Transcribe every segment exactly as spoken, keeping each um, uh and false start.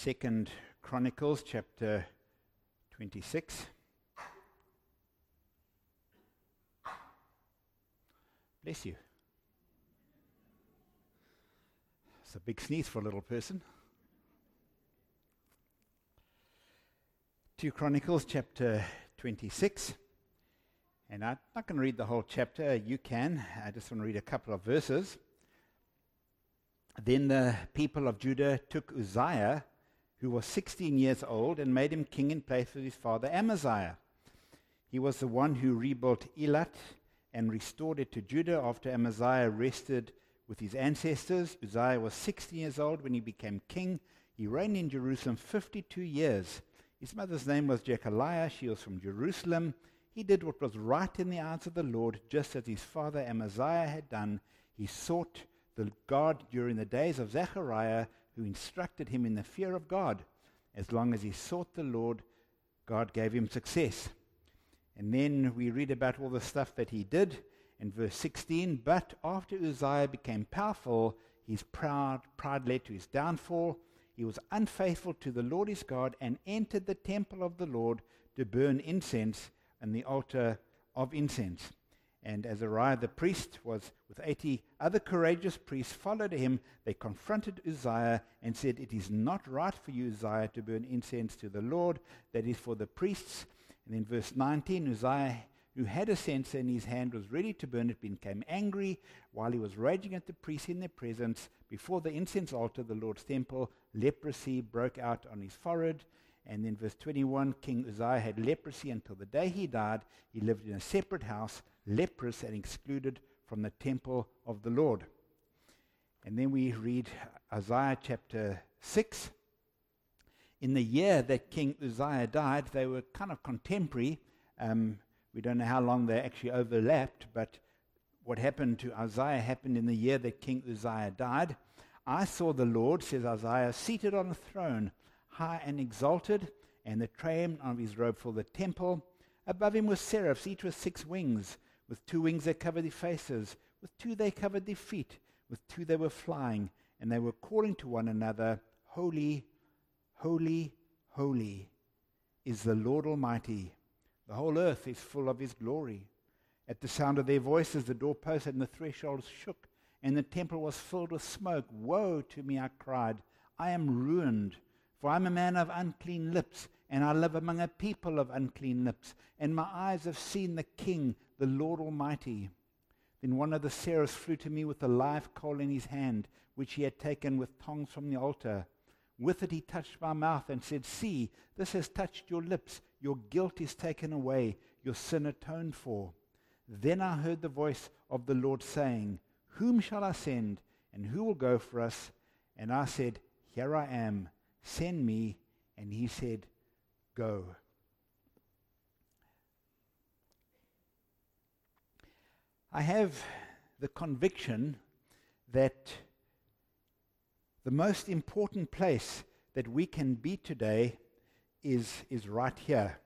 Second Chronicles chapter twenty-six. Bless you. It's a big sneeze for a little person. Two Chronicles chapter twenty-six. And I'm not going to read the whole chapter. You can. I just want to read a couple of verses. Then the people of Judah took Uzziah, who was sixteen years old, and made him king in place of his father Amaziah. He was the one who rebuilt Elat and restored it to Judah after Amaziah rested with his ancestors. Uzziah was sixteen years old when he became king. He reigned in Jerusalem fifty-two years. His mother's name was Jechaliah. She was from Jerusalem. He did what was right in the eyes of the Lord, just as his father Amaziah had done. He sought the God during the days of Zechariah, who instructed him in the fear of God. As long as he sought the Lord, God gave him success. And then we read about all the stuff that he did in verse sixteen. But after Uzziah became powerful, his proud pride led to his downfall. He was unfaithful to the Lord his God and entered the temple of the Lord to burn incense and the altar of incense. And Azariah the priest was with eighty other courageous priests followed him. They confronted Uzziah and said, "It is not right for you, Uzziah, to burn incense to the Lord. That is for the priests." And in verse nineteen, Uzziah, who had a censer in his hand, was ready to burn it, became angry while he was raging at the priests in their presence. Before the incense altar, the Lord's temple, leprosy broke out on his forehead. And then verse twenty-one, King Uzziah had leprosy until the day he died. He lived in a separate house, leprous and excluded from the temple of the Lord. And then we read Isaiah chapter six. In the year that King Uzziah died, they were kind of contemporary. Um, we don't know how long they actually overlapped, but what happened to Isaiah happened in the year that King Uzziah died. I saw the Lord, says Isaiah, seated on a throne, high and exalted, and the train of his robe filled the temple. Above him were seraphs, each with six wings. With two wings they covered their faces, with two they covered their feet, with two they were flying, and they were calling to one another, "Holy, holy, holy is the Lord Almighty. The whole earth is full of his glory." At the sound of their voices, the doorposts and the thresholds shook, and the temple was filled with smoke. "Woe to me," I cried, "I am ruined, for I am a man of unclean lips, and I live among a people of unclean lips, and my eyes have seen the King, the Lord Almighty." Then one of the seraphs flew to me with a live coal in his hand, which he had taken with tongs from the altar. With it he touched my mouth and said, "See, this has touched your lips. Your guilt is taken away, your sin atoned for." Then I heard the voice of the Lord saying, "Whom shall I send, and who will go for us?" And I said, "Here I am, send me." And he said, "Go." I have the conviction that the most important place that we can be today is, is right here.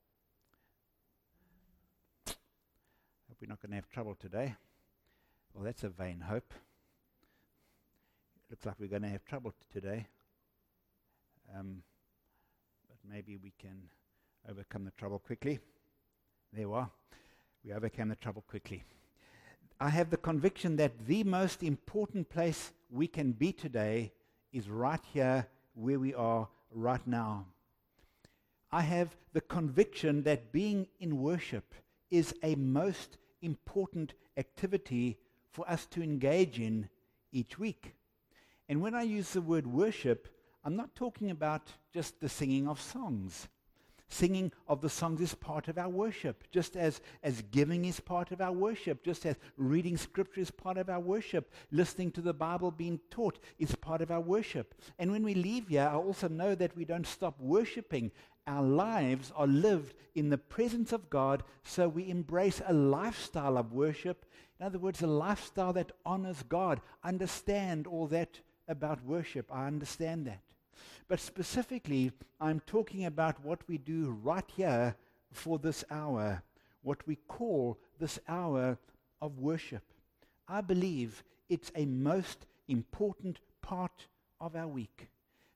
Hope we're not going to have trouble today. Well, that's a vain hope. Looks like we're going to have trouble today. Um, but maybe we can overcome the trouble quickly. There we are. We overcame the trouble quickly. I have the conviction that the most important place we can be today is right here where we are right now. I have the conviction that being in worship is a most important activity for us to engage in each week. And when I use the word worship, I'm not talking about just the singing of songs. Singing of the songs is part of our worship, just as, as giving is part of our worship, just as reading scripture is part of our worship, listening to the Bible being taught is part of our worship. And when we leave here, I also know that we don't stop worshiping. Our lives are lived in the presence of God, so we embrace a lifestyle of worship. In other words, a lifestyle that honors God. Understand all that about worship. I understand that. But specifically, I'm talking about what we do right here for this hour, what we call this hour of worship. I believe it's a most important part of our week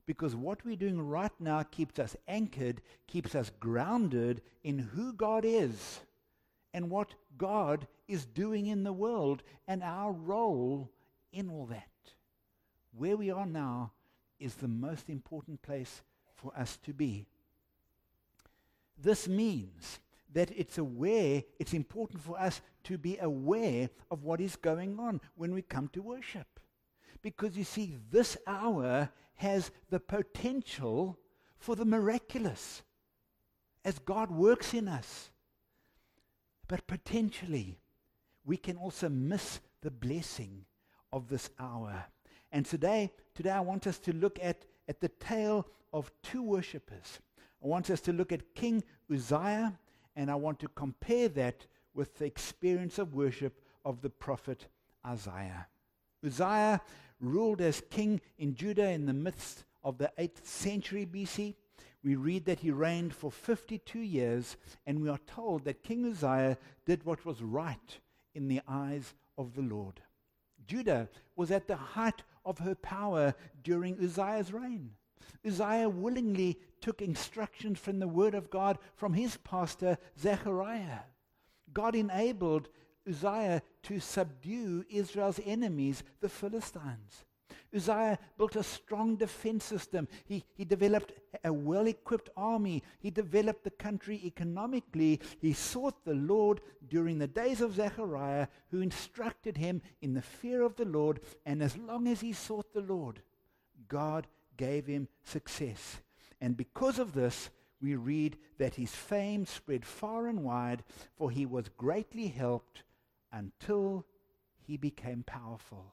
Because what we're doing right now keeps us anchored, keeps us grounded in who God is and what God is doing in the world and our role in all that. Where we are now is the most important place for us to be. This means that it's aware, it's important for us to be aware of what is going on when we come to worship. Because you see, this hour has the potential for the miraculous as God works in us. But potentially, we can also miss the blessing of this hour. And today, today I want us to look at, at the tale of two worshippers. I want us to look at King Uzziah, and I want to compare that with the experience of worship of the prophet Isaiah. Uzziah ruled as king in Judah in the midst of the eighth century B C. We read that he reigned for fifty-two years, and we are told that King Uzziah did what was right in the eyes of the Lord. Judah was at the height of her power during Uzziah's reign. Uzziah willingly took instructions from the word of God from his pastor Zechariah. God enabled Uzziah to subdue Israel's enemies, the Philistines. Uzziah built a strong defense system. He, he developed a well-equipped army. He developed the country economically. He sought the Lord during the days of Zechariah, who instructed him in the fear of the Lord. And as long as he sought the Lord, God gave him success. And because of this, we read that his fame spread far and wide, for he was greatly helped until he became powerful.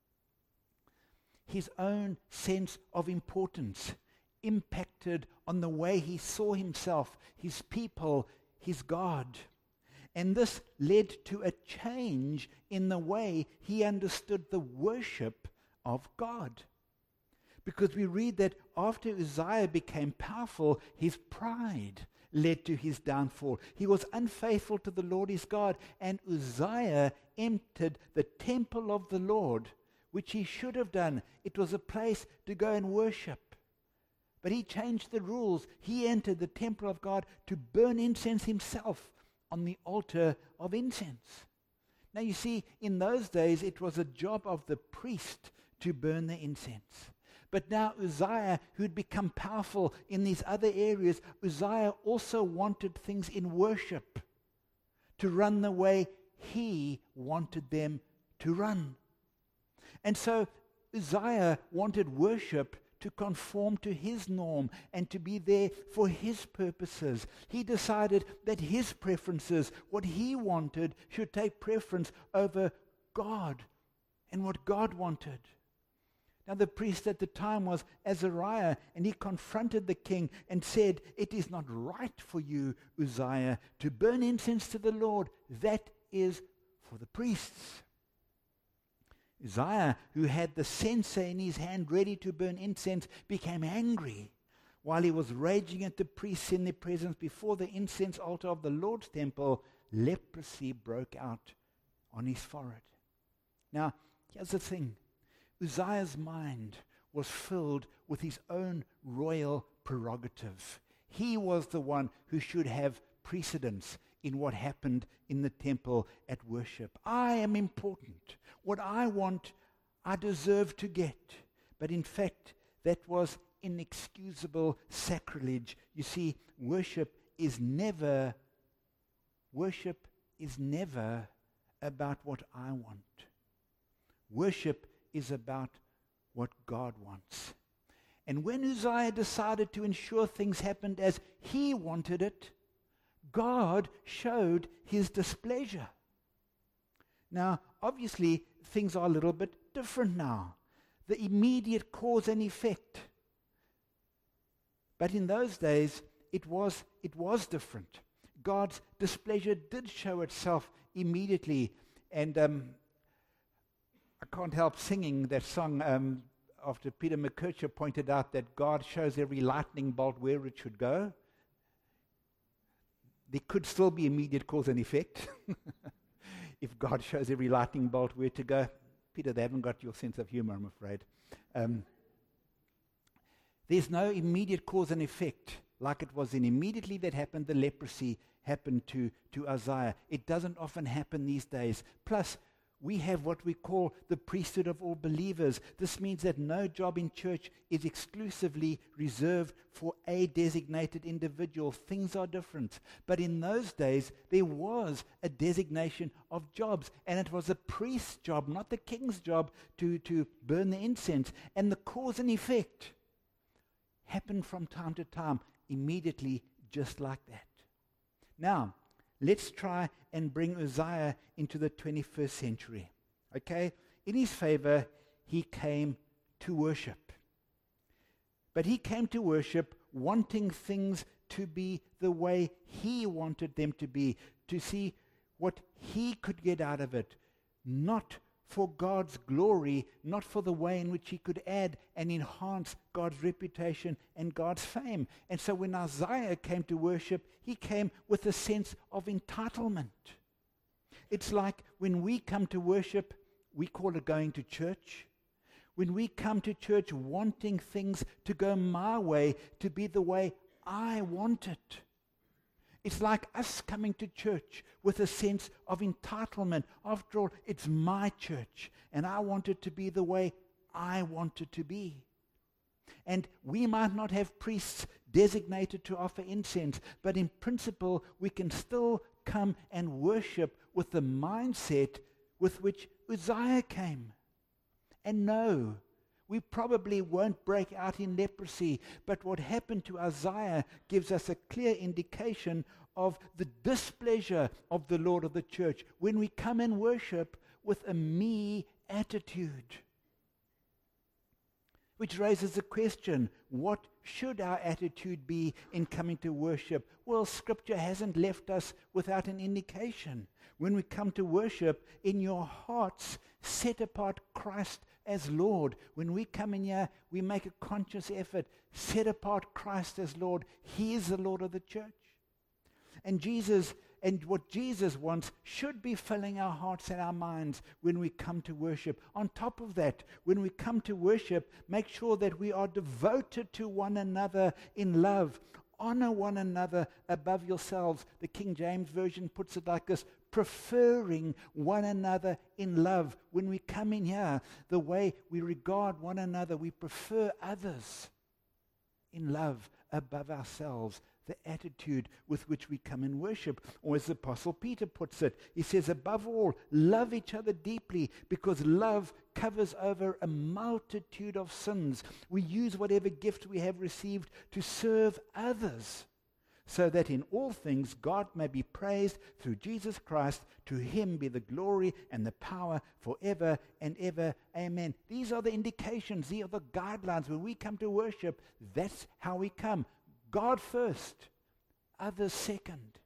His own sense of importance impacted on the way he saw himself, his people, his God. And this led to a change in the way he understood the worship of God. Because we read that after Uzziah became powerful, his pride led to his downfall. He was unfaithful to the Lord his God, and Uzziah entered the temple of the Lord, which he should have done. It was a place to go and worship. But he changed the rules. He entered the temple of God to burn incense himself on the altar of incense. Now you see, in those days it was a job of the priest to burn the incense. But now Uzziah, who had become powerful in these other areas, Uzziah also wanted things in worship to run the way he wanted them to run. And so Uzziah wanted worship to conform to his norm and to be there for his purposes. He decided that his preferences, what he wanted, should take preference over God and what God wanted. Now the priest at the time was Azariah, and he confronted the king and said, "It is not right for you, Uzziah, to burn incense to the Lord. That is for the priests." Uzziah, who had the censer in his hand ready to burn incense, became angry. While he was raging at the priests in their presence before the incense altar of the Lord's temple, leprosy broke out on his forehead. Now, here's the thing. Uzziah's mind was filled with his own royal prerogative. He was the one who should have precedence in what happened in the temple at worship. I am important. What I want, I deserve to get. But in fact, that was inexcusable sacrilege. You see, worship is never, worship is never about what I want. Worship is about what God wants. And when Uzziah decided to ensure things happened as he wanted it, God showed his displeasure. Now, obviously, things are a little bit different now. The immediate cause and effect. But in those days, it was, it was different. God's displeasure did show itself immediately. And um, I can't help singing that song um, after Peter McKercher pointed out that God shows every lightning bolt where it should go. There could still be immediate cause and effect if God shows every lightning bolt where to go. Peter, they haven't got your sense of humor, I'm afraid. Um, There's no immediate cause and effect like it was in immediately that happened, the leprosy happened to, to Uzziah. It doesn't often happen these days. Plus, we have what we call the priesthood of all believers. This means that no job in church is exclusively reserved for a designated individual. Things are different. But in those days, there was a designation of jobs, and it was a priest's job, not the king's job, to, to burn the incense. And the cause and effect happened from time to time, immediately, just like that. Now, let's try and bring Uzziah into the twenty-first century. Okay? In his favor, he came to worship. But he came to worship wanting things to be the way he wanted them to be, to see what he could get out of it, not for God's glory, not for the way in which he could add and enhance God's reputation and God's fame. And so when Uzziah came to worship, he came with a sense of entitlement. It's like when we come to worship, we call it going to church. When we come to church wanting things to go my way, to be the way I want it. It's like us coming to church with a sense of entitlement. After all, it's my church, and I want it to be the way I want it to be. And we might not have priests designated to offer incense, but in principle, we can still come and worship with the mindset with which Uzziah came. And no, we probably won't break out in leprosy, but what happened to Uzziah gives us a clear indication of the displeasure of the Lord of the church when we come and worship with a me attitude. Which raises the question, what should our attitude be in coming to worship? Well, Scripture hasn't left us without an indication. When we come to worship, in your hearts, set apart Christ as Lord. When we come in here, we make a conscious effort, set apart Christ as Lord. He is the Lord of the church. And Jesus, and what Jesus wants should be filling our hearts and our minds when we come to worship. On top of that, when we come to worship, make sure that we are devoted to one another in love. Honor one another above yourselves. The King James Version puts it like this, preferring one another in love. When we come in here, the way we regard one another, we prefer others in love above ourselves. The attitude with which we come and worship. Or as the Apostle Peter puts it, he says, above all, love each other deeply, because love covers over a multitude of sins. We use whatever gift we have received to serve others, so that in all things God may be praised through Jesus Christ. To him be the glory and the power forever and ever. Amen. These are the indications, these are the guidelines. When we come to worship, that's how we come. God first, others second.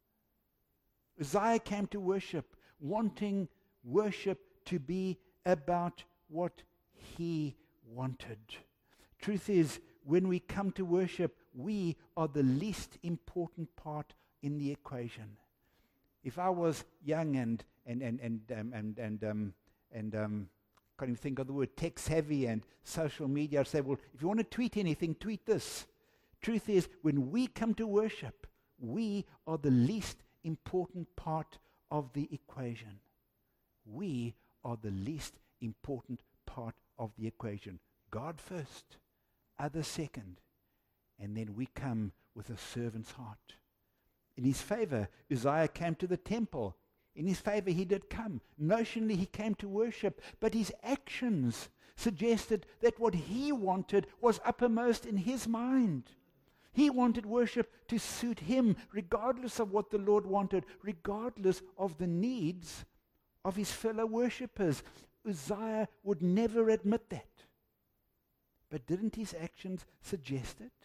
Uzziah came to worship, wanting worship to be about what he wanted. Truth is, when we come to worship, we are the least important part in the equation. If I was young and and and and um, and and um, and um, can't even think of the word tech savvy and social media, I'd say, well, if you want to tweet anything, tweet this. Truth is, when we come to worship, we are the least important part of the equation. We are the least important part of the equation. God first, others second, and then we come with a servant's heart. In his favor, Uzziah came to the temple. In his favor, he did come. Notionally, he came to worship, but his actions suggested that what he wanted was uppermost in his mind. He wanted worship to suit him, regardless of what the Lord wanted, regardless of the needs of his fellow worshippers. Uzziah would never admit that. But didn't his actions suggest it?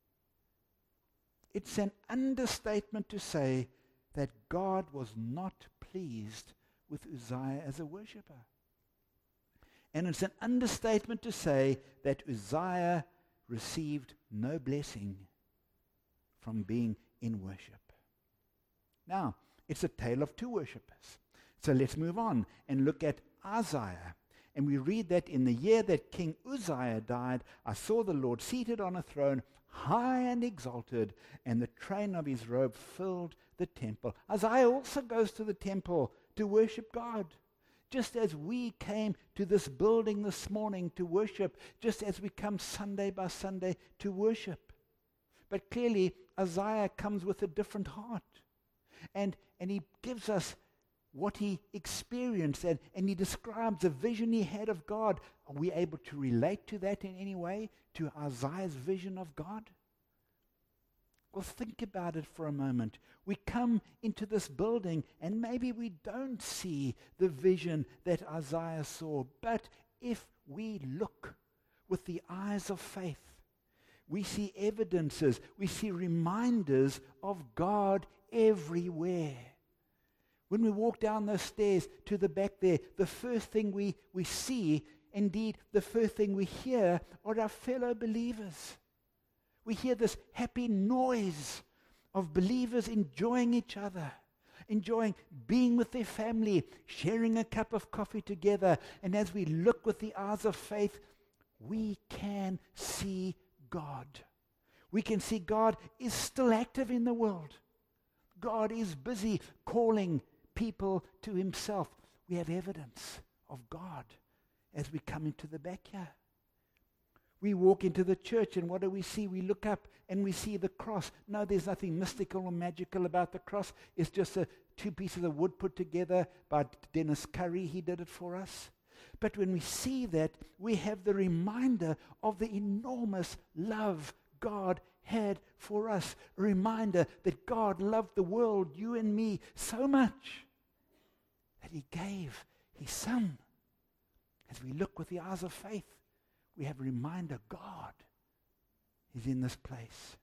It's an understatement to say that God was not pleased with Uzziah as a worshipper. And it's an understatement to say that Uzziah received no blessing from being in worship. Now, it's a tale of two worshippers. So let's move on and look at Isaiah. And we read that in the year that King Uzziah died, I saw the Lord seated on a throne, high and exalted, and the train of his robe filled the temple. Isaiah also goes to the temple to worship God. Just as we came to this building this morning to worship, just as we come Sunday by Sunday to worship. But clearly, Isaiah comes with a different heart. And, and he gives us what he experienced, and, and he describes the vision he had of God. Are we able to relate to that in any way, to Isaiah's vision of God? Well, think about it for a moment. We come into this building, and maybe we don't see the vision that Isaiah saw. But if we look with the eyes of faith, we see evidences, we see reminders of God everywhere. When we walk down those stairs to the back there, the first thing we, we see, indeed the first thing we hear, are our fellow believers. We hear this happy noise of believers enjoying each other, enjoying being with their family, sharing a cup of coffee together. And as we look with the eyes of faith, we can see God. We can see God is still active in the world. God is busy calling people to himself. We have evidence of God as we come into the back here. We walk into the church, and what do we see? We look up and we see the cross. No, there's nothing mystical or magical about the cross. It's just a, two pieces of wood put together by Dennis Curry. He did it for us. But when we see that, we have the reminder of the enormous love God had for us. A reminder that God loved the world, you and me, so much that he gave his Son. As we look with the eyes of faith, we have a reminder God is in this place.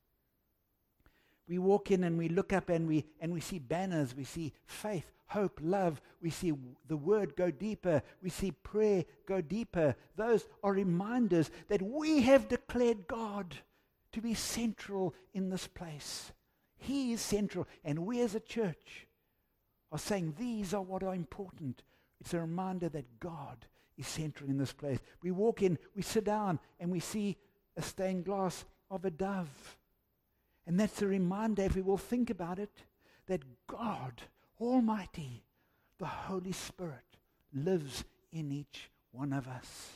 We walk in and we look up and we and we see banners, we see faith, hope, love, we see the word go deeper, we see prayer go deeper. Those are reminders that we have declared God to be central in this place. He is central, and we as a church are saying these are what are important. It's a reminder that God is central in this place. We walk in, we sit down, and we see a stained glass of a dove. And that's a reminder, if we will think about it, that God Almighty, the Holy Spirit, lives in each one of us.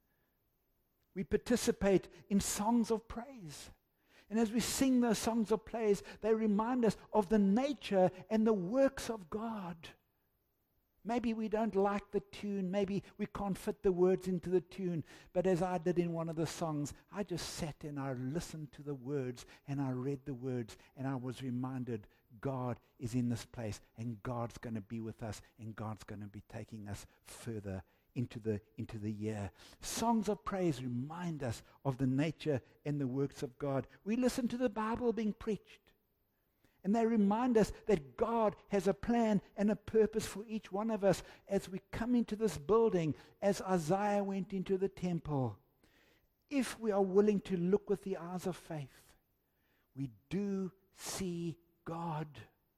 We participate in songs of praise. And as we sing those songs of praise, they remind us of the nature and the works of God. Maybe we don't like the tune. Maybe we can't fit the words into the tune. But as I did in one of the songs, I just sat and I listened to the words and I read the words and I was reminded God is in this place and God's going to be with us and God's going to be taking us further into the into the year. Songs of praise remind us of the nature and the works of God. We listen to the Bible being preached. And they remind us that God has a plan and a purpose for each one of us as we come into this building, as Isaiah went into the temple. If we are willing to look with the eyes of faith, we do see God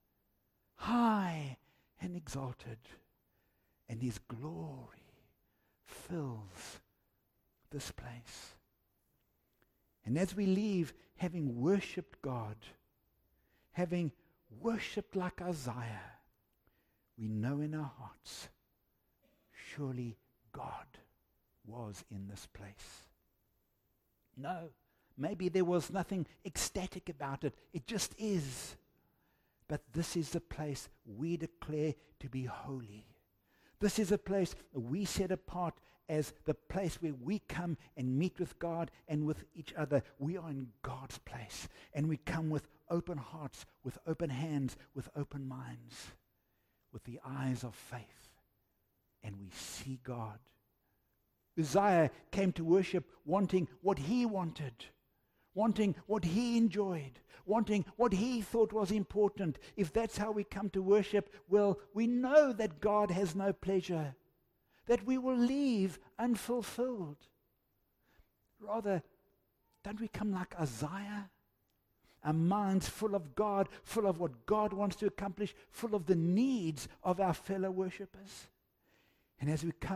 high and exalted, and his glory fills this place. And as we leave having worshipped God, having worshipped like Isaiah, we know in our hearts, surely God was in this place. No, maybe there was nothing ecstatic about it. It just is. But this is the place we declare to be holy. This is a place we set apart as the place where we come and meet with God and with each other. We are in God's place. And we come with open hearts, with open hands, with open minds, with the eyes of faith. And we see God. Uzziah came to worship wanting what he wanted, wanting what he enjoyed, wanting what he thought was important. If that's how we come to worship, well, we know that God has no pleasure, that we will leave unfulfilled. Rather, don't we come like Isaiah? Our minds full of God, full of what God wants to accomplish, full of the needs of our fellow worshippers. And as we come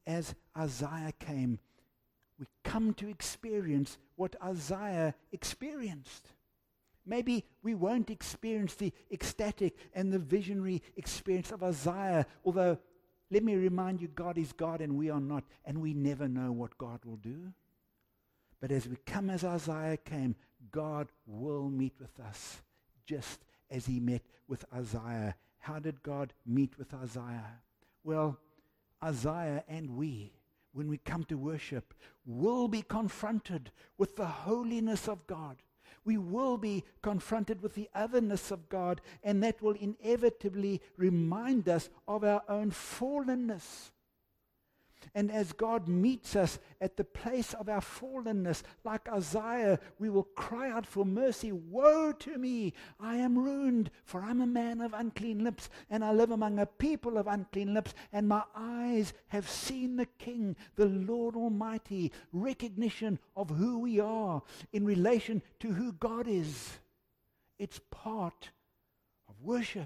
as Isaiah came, we come to experience what Isaiah experienced. Maybe we won't experience the ecstatic and the visionary experience of Isaiah, although let me remind you, God is God and we are not, and we never know what God will do. But as we come as Isaiah came, God will meet with us just as he met with Isaiah. How did God meet with Isaiah? Well, Isaiah and we, when we come to worship, will be confronted with the holiness of God. We will be confronted with the otherness of God, and that will inevitably remind us of our own fallenness. And as God meets us at the place of our fallenness, like Isaiah, we will cry out for mercy. Woe to me! I am ruined, for I'm a man of unclean lips, and I live among a people of unclean lips, and my eyes have seen the King, the Lord Almighty. Recognition of who we are in relation to who God is. It's part of worship.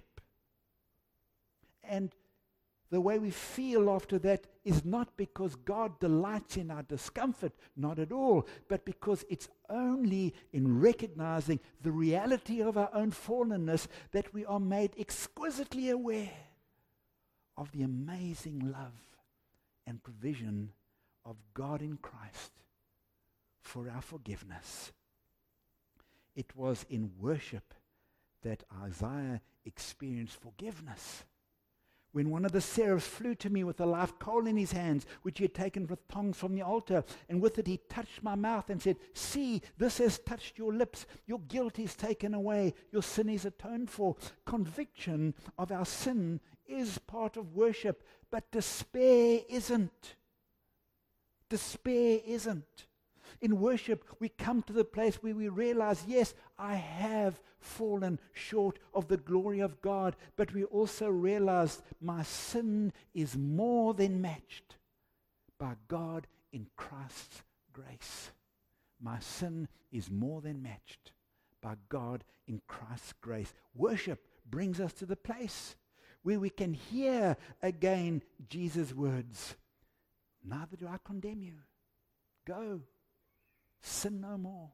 And the way we feel after that is not because God delights in our discomfort, not at all, but because it's only in recognizing the reality of our own fallenness that we are made exquisitely aware of the amazing love and provision of God in Christ for our forgiveness. It was in worship that Isaiah experienced forgiveness. When one of the seraphs flew to me with a live coal in his hands, which he had taken with tongs from the altar, and with it he touched my mouth and said, "See, this has touched your lips. Your guilt is taken away. Your sin is atoned for." Conviction of our sin is part of worship, but despair isn't. Despair isn't. In worship, we come to the place where we realize, yes, I have fallen short of the glory of God, but we also realize my sin is more than matched by God in Christ's grace. My sin is more than matched by God in Christ's grace. Worship brings us to the place where we can hear again Jesus' words. Neither do I condemn you. Go. Sin no more.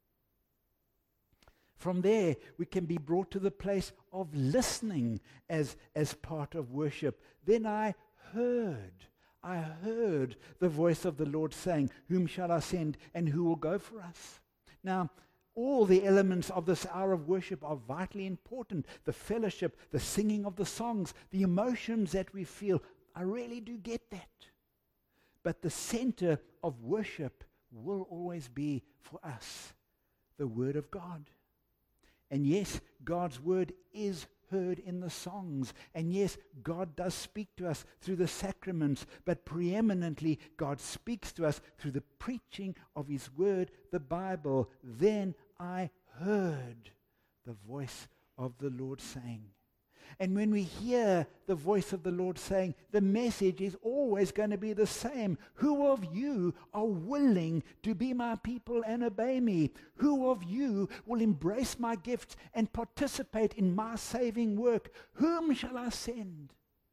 From there, we can be brought to the place of listening as, as part of worship. Then I heard, I heard the voice of the Lord saying, "Whom shall I send, and who will go for us?" Now, all the elements of this hour of worship are vitally important. The fellowship, the singing of the songs, the emotions that we feel. I really do get that. But the center of worship will always be for us the Word of God. And yes, God's Word is heard in the songs. And yes, God does speak to us through the sacraments, but preeminently God speaks to us through the preaching of His Word, the Bible. Then I heard the voice of the Lord saying. And when we hear the voice of the Lord saying, the message is always going to be the same. Who of you are willing to be my people and obey me? Who of you will embrace my gifts and participate in my saving work? Whom shall I send?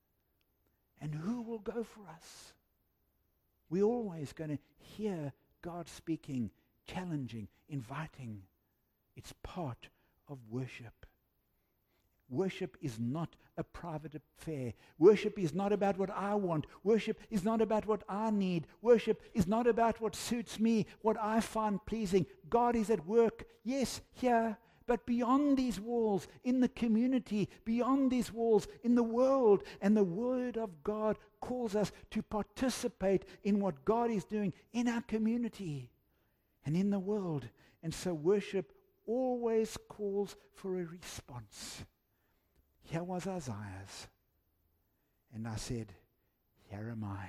And who will go for us? We're always going to hear God speaking, challenging, inviting. It's part of worship. Worship is not a private affair. Worship is not about what I want. Worship is not about what I need. Worship is not about what suits me, what I find pleasing. God is at work, yes, here, but beyond these walls, in the community, beyond these walls, in the world. And the Word of God calls us to participate in what God is doing in our community and in the world. And so worship always calls for a response. Here was Isaiah's. And I said, here am I.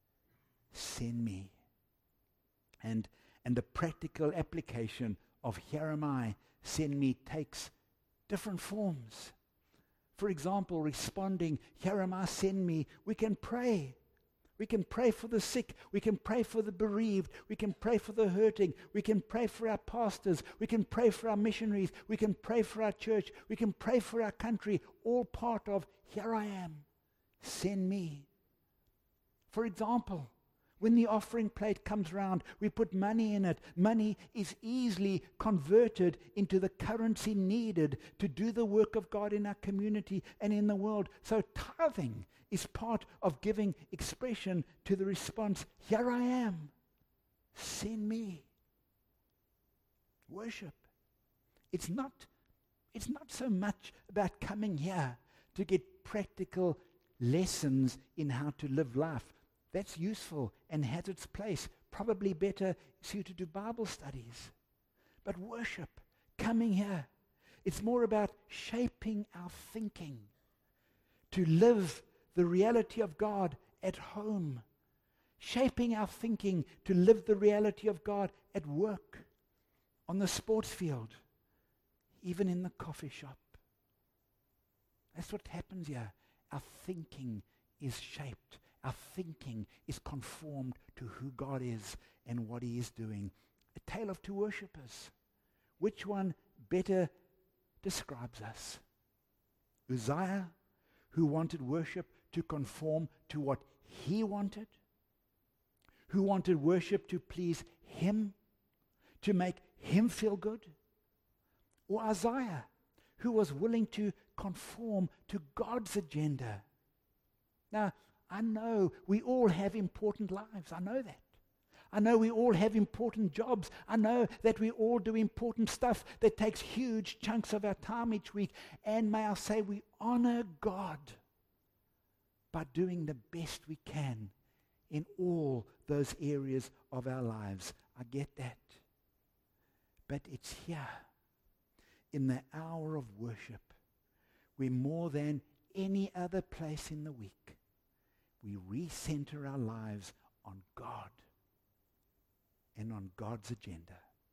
Send me. And, and the practical application of here am I, send me takes different forms. For example, responding, here am I, send me. We can pray. We can pray for the sick. We can pray for the bereaved. We can pray for the hurting. We can pray for our pastors. We can pray for our missionaries. We can pray for our church. We can pray for our country. All part of, here I am, send me. For example, when the offering plate comes round, we put money in it. Money is easily converted into the currency needed to do the work of God in our community and in the world. So tithing is part of giving expression to the response, here I am, send me. Worship. It's not, it's not so much about coming here to get practical lessons in how to live life. That's useful and has its place. Probably better suited to Bible studies. But worship, coming here, it's more about shaping our thinking to live the reality of God at home. Shaping our thinking to live the reality of God at work, on the sports field, even in the coffee shop. That's what happens here. Our thinking is shaped. Our thinking is conformed to who God is and what He is doing. A tale of two worshippers. Which one better describes us? Uzziah, who wanted worship to conform to what he wanted, who wanted worship to please him, to make him feel good, or Isaiah, who was willing to conform to God's agenda. Now, I know we all have important lives. I know that. I know we all have important jobs. I know that we all do important stuff that takes huge chunks of our time each week. And may I say, we honor God by doing the best we can in all those areas of our lives. I get that. But it's here, in the hour of worship, where more than any other place in the week, we recenter our lives on God and on God's agenda.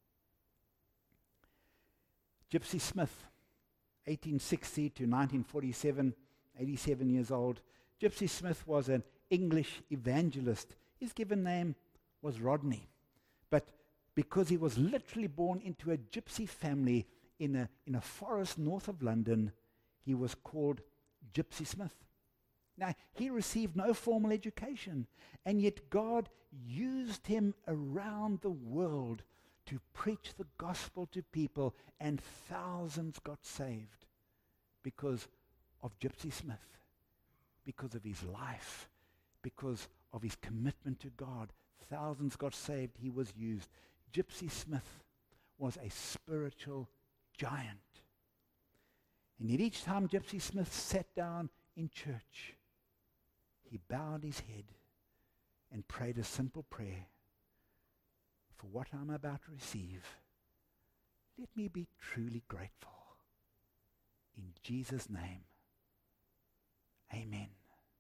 Gypsy Smith, eighteen sixty to nineteen forty-seven, eighty-seven years old. Gypsy Smith was an English evangelist. His given name was Rodney. But because he was literally born into a gypsy family in a, in a forest north of London, he was called Gypsy Smith. Now, he received no formal education, and yet God used him around the world to preach the gospel to people, and thousands got saved because of Gypsy Smith, because of his life, because of his commitment to God. Thousands got saved. He was used. Gypsy Smith was a spiritual giant. And yet each time Gypsy Smith sat down in church, he bowed his head and prayed a simple prayer. For what I'm about to receive, let me be truly grateful. In Jesus' name, amen.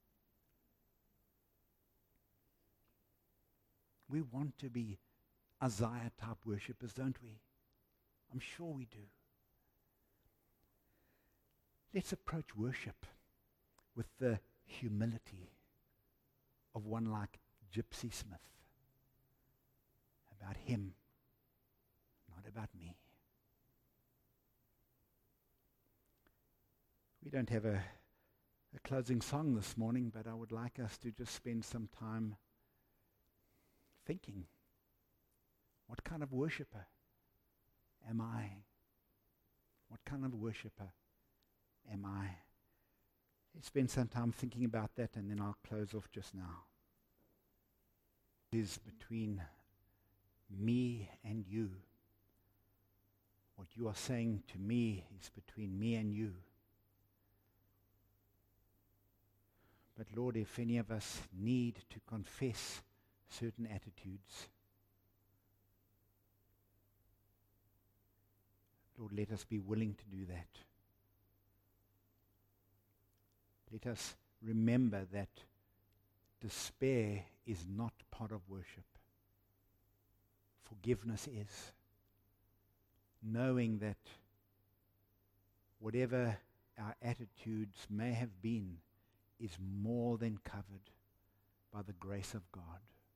We want to be Isaiah-type worshippers, don't we? I'm sure we do. Let's approach worship with the humility of one like Gypsy Smith. About him, not about me. We don't have a, a closing song this morning, but I would like us to just spend some time thinking, what kind of worshiper am I? What kind of worshiper am I? Let's spend some time thinking about that, and then I'll close off just now. It is between me and you. What you are saying to me is between me and you. But Lord, if any of us need to confess certain attitudes, Lord, let us be willing to do that. Let us remember that despair is not part of worship. Forgiveness is. Knowing that whatever our attitudes may have been is more than covered by the grace of God.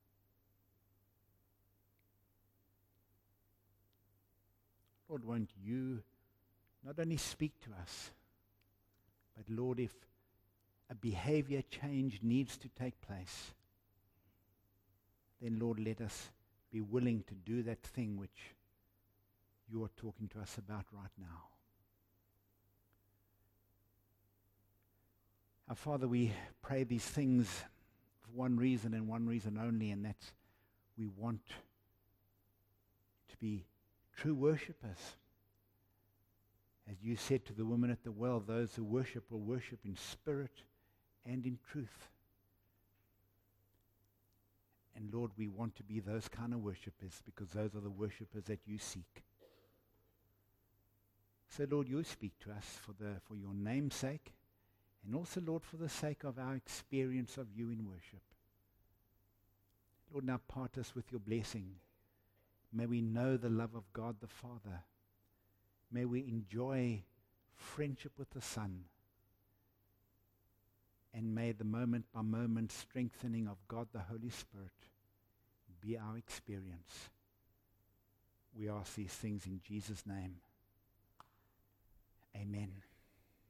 Lord, won't you not only speak to us, but Lord, if a behavior change needs to take place, then Lord, let us be willing to do that thing which you are talking to us about right now. Our Father, we pray these things for one reason and one reason only, and that's we want to be true worshippers. As you said to the woman at the well, those who worship will worship in spirit and in truth. And Lord, we want to be those kind of worshippers because those are the worshippers that you seek. So Lord, you speak to us for the for your name's sake, and also, Lord, for the sake of our experience of you in worship. Lord, now part us with your blessing. May we know the love of God the Father. May we enjoy friendship with the Son. And may the moment-by-moment strengthening of God the Holy Spirit be our experience. We ask these things in Jesus' name. Amen.